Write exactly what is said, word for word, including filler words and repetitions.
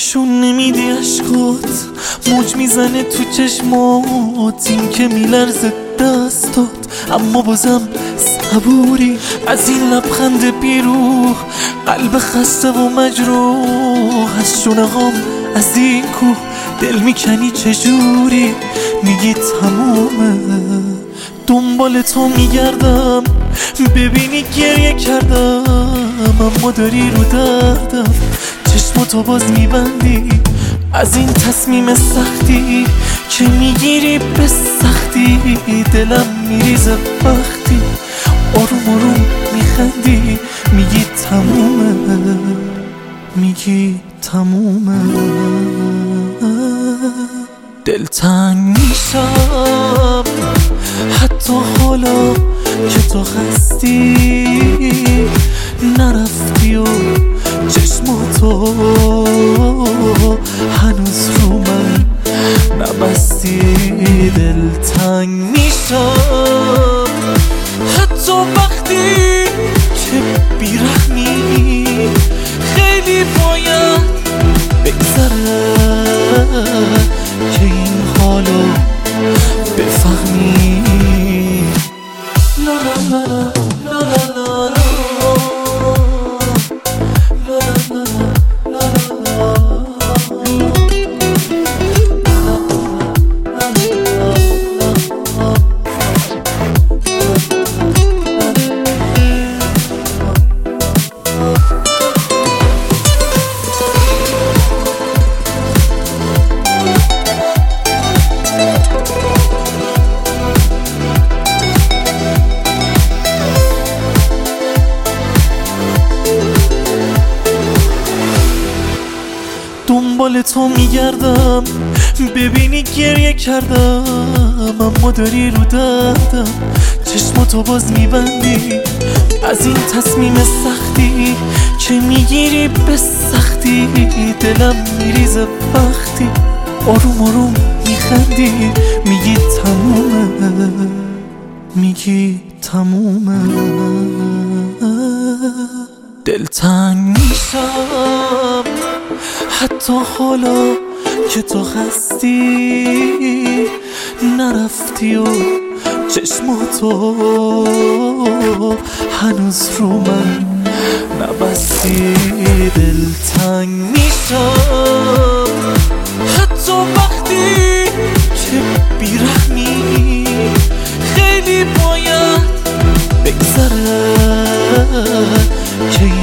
نشون نمیدی عشقات، موج میزنه تو چشمات، این که میلرزه دستات اما بازم صبوری. از این لبخند بیروح قلب خسته و مجروح، از شونه هام از این کوه دل میکنی چجوری؟ میگی تمومه، دنبال تو میگردم ببینی گریه کردم، اما داری رو دردم چشماتو باز میبندی. از این تصمیم سختی که میگیری به سختی، دلم میریزه وقتی آروم آروم میخندی. میگی تمومه، میگی تمومه. دلتنگ میشم حتی حالا که تو خستی، نرفتی و چشماتو هنوز رو من نبستی. دلتنگ میشم حتی وقتی که بیرحمی، خیلی باید بگذره که این حالو بفهمی. لا لا لا لا لا لا دنبال تو میگردم ببینی گریه کردم، اما داری رو دردم چشماتو باز میبندی. از این تصمیم سختی که میگیری به سختی، دلم میریزه وقتی آروم آروم میخندی. میگی تمومه، میگی تمومه. دلتنگ میشم حتی حالا که تو خستی، نرفتی و چشماتو هنوز رو من نبستی. دلتنگ میشم حتی وقتی که بیرحمی، خیلی باید بگذره که